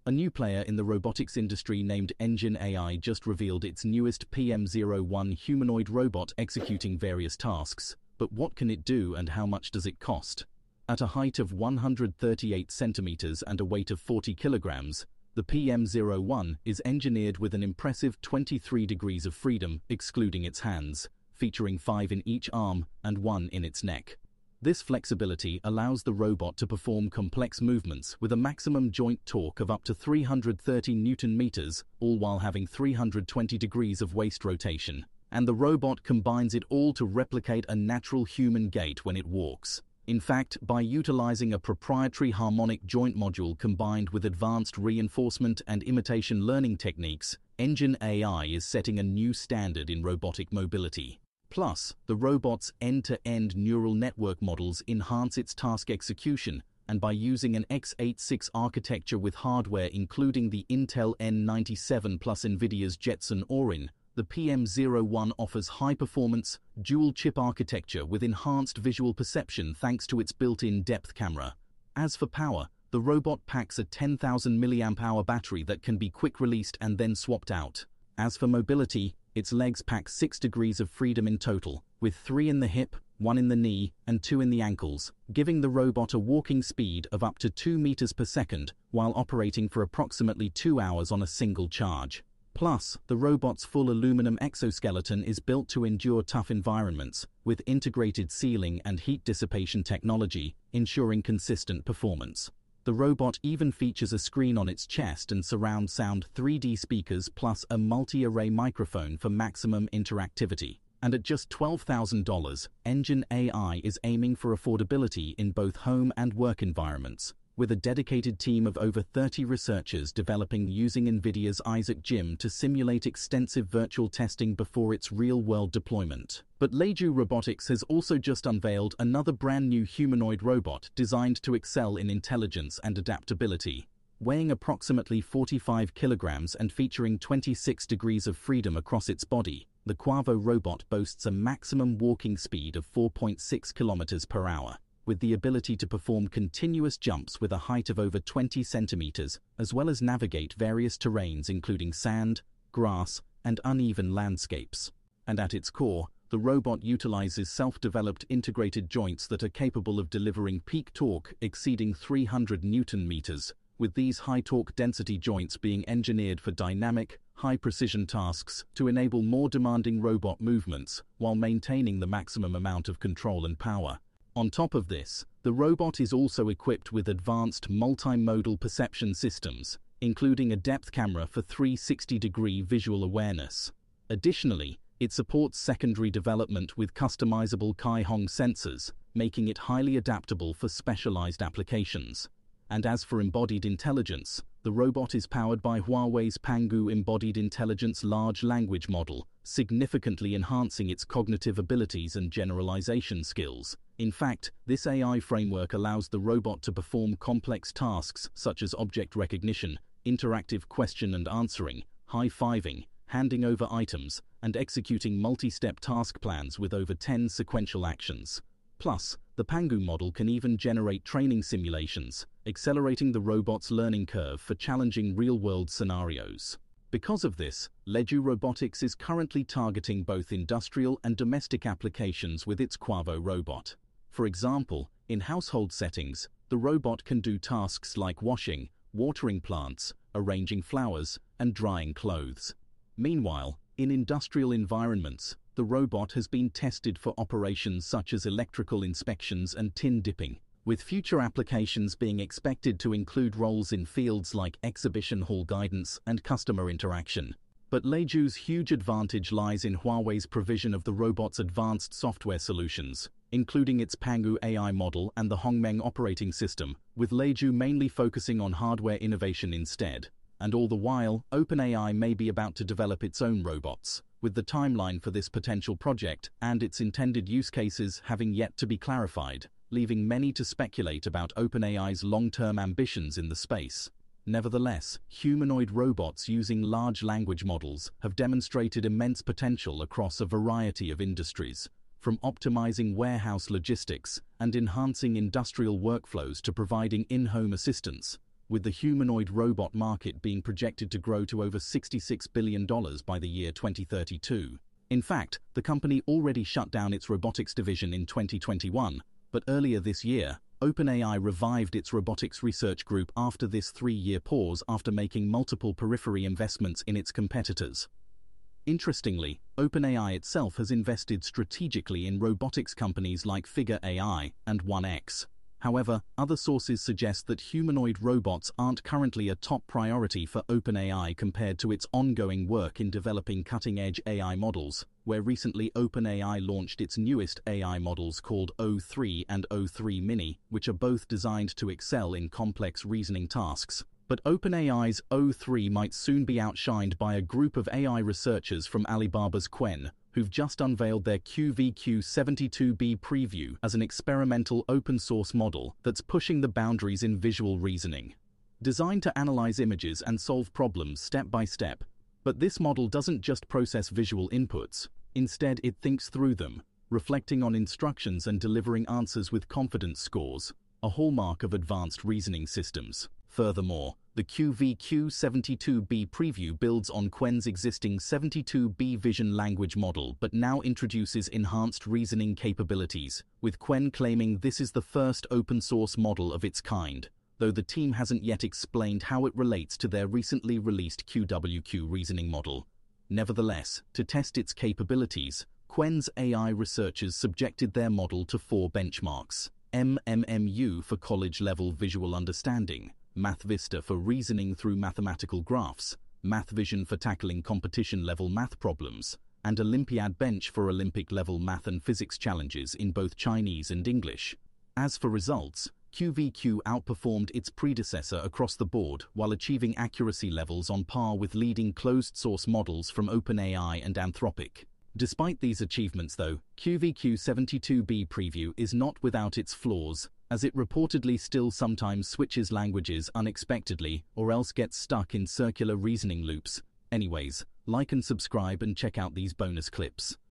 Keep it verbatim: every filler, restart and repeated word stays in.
A new player in the robotics industry named Engine A I just revealed its newest P M zero one humanoid robot executing various tasks. But what can it do and how much does it cost? At a height of one hundred thirty-eight centimeters and a weight of forty kilograms, the P M zero one is engineered with an impressive twenty-three degrees of freedom, excluding its hands, featuring five in each arm and one in its neck. This flexibility allows the robot to perform complex movements with a maximum joint torque of up to three hundred thirty newton meters, all while having three hundred twenty degrees of waist rotation. And the robot combines it all to replicate a natural human gait when it walks. In fact, by utilizing a proprietary harmonic joint module combined with advanced reinforcement and imitation learning techniques, Engine A I is setting a new standard in robotic mobility. Plus, the robot's end-to-end neural network models enhance its task execution, and by using an x eighty-six architecture with hardware including the Intel N ninety-seven plus NVIDIA's Jetson Orin, the P M zero one offers high-performance, dual-chip architecture with enhanced visual perception thanks to its built-in depth camera. As for power, the robot packs a ten thousand milliamp hour battery that can be quick-released and then swapped out. As for mobility, its legs pack six degrees of freedom in total, with three in the hip, one in the knee, and two in the ankles, giving the robot a walking speed of up to two meters per second while operating for approximately two hours on a single charge. Plus, the robot's full aluminum exoskeleton is built to endure tough environments, with integrated sealing and heat dissipation technology, ensuring consistent performance. The robot even features a screen on its chest and surround sound three D speakers plus a multi-array microphone for maximum interactivity. And at just twelve thousand dollars, Engine A I is aiming for affordability in both home and work environments, with a dedicated team of over thirty researchers developing using NVIDIA's Isaac Gym to simulate extensive virtual testing before its real-world deployment. But Leju Robotics has also just unveiled another brand-new humanoid robot designed to excel in intelligence and adaptability. Weighing approximately forty-five kilograms and featuring twenty-six degrees of freedom across its body, the Quavo robot boasts a maximum walking speed of four point six kilometers per hour. With the ability to perform continuous jumps with a height of over twenty centimeters, as well as navigate various terrains including sand, grass, and uneven landscapes. And at its core, the robot utilizes self-developed integrated joints that are capable of delivering peak torque exceeding three hundred newton meters, with these high-torque density joints being engineered for dynamic, high-precision tasks to enable more demanding robot movements while maintaining the maximum amount of control and power. On top of this, the robot is also equipped with advanced multimodal perception systems, including a depth camera for three hundred sixty degree visual awareness. Additionally, it supports secondary development with customizable Kai-Hong sensors, making it highly adaptable for specialized applications. And as for embodied intelligence, the robot is powered by Huawei's Pangu Embodied Intelligence Large Language Model, significantly enhancing its cognitive abilities and generalization skills. In fact, this A I framework allows the robot to perform complex tasks such as object recognition, interactive question and answering, high-fiving, handing over items, and executing multi-step task plans with over ten sequential actions. Plus, the Pangu model can even generate training simulations, accelerating the robot's learning curve for challenging real-world scenarios. Because of this, Leju Robotics is currently targeting both industrial and domestic applications with its Quavo robot. For example, in household settings, the robot can do tasks like washing, watering plants, arranging flowers, and drying clothes. Meanwhile, in industrial environments, the robot has been tested for operations such as electrical inspections and tin dipping, with future applications being expected to include roles in fields like exhibition hall guidance and customer interaction. But Leju's huge advantage lies in Huawei's provision of the robot's advanced software solutions, including its Pangu A I model and the Hongmeng operating system, with Leju mainly focusing on hardware innovation instead. And all the while, OpenAI may be about to develop its own robots, with the timeline for this potential project and its intended use cases having yet to be clarified, leaving many to speculate about OpenAI's long-term ambitions in the space. Nevertheless, humanoid robots using large language models have demonstrated immense potential across a variety of industries, from optimizing warehouse logistics and enhancing industrial workflows to providing in-home assistance. with the humanoid robot market being projected to grow to over sixty-six billion dollars by the year twenty thirty-two. In fact, the company already shut down its robotics division in twenty twenty-one, but earlier this year, OpenAI revived its robotics research group after this three-year pause after making multiple periphery investments in its competitors. Interestingly, OpenAI itself has invested strategically in robotics companies like Figure A I and one X. However, other sources suggest that humanoid robots aren't currently a top priority for OpenAI compared to its ongoing work in developing cutting-edge A I models, where recently OpenAI launched its newest A I models called O three and O three Mini, which are both designed to excel in complex reasoning tasks. But OpenAI's O three might soon be outshined by a group of A I researchers from Alibaba's Qwen, who've just unveiled their Q V Q seventy-two B preview as an experimental open-source model that's pushing the boundaries in visual reasoning. Designed to analyze images and solve problems step by step, but this model doesn't just process visual inputs. Instead, it thinks through them, reflecting on instructions and delivering answers with confidence scores, a hallmark of advanced reasoning systems. Furthermore, the Q V Q seventy-two B preview builds on Qwen's existing seventy-two B vision language model but now introduces enhanced reasoning capabilities, with Qwen claiming this is the first open-source model of its kind, though the team hasn't yet explained how it relates to their recently released Q W Q reasoning model. Nevertheless, to test its capabilities, Qwen's A I researchers subjected their model to four benchmarks: M M M U for college-level visual understanding, MathVista for reasoning through mathematical graphs, MathVision for tackling competition-level math problems, and Olympiad Bench for Olympic-level math and physics challenges in both Chinese and English. As for results, Q V Q outperformed its predecessor across the board while achieving accuracy levels on par with leading closed-source models from OpenAI and Anthropic. Despite these achievements, though, Q V Q seventy-two B preview is not without its flaws, as it reportedly still sometimes switches languages unexpectedly or else gets stuck in circular reasoning loops. Anyways, like and subscribe and check out these bonus clips.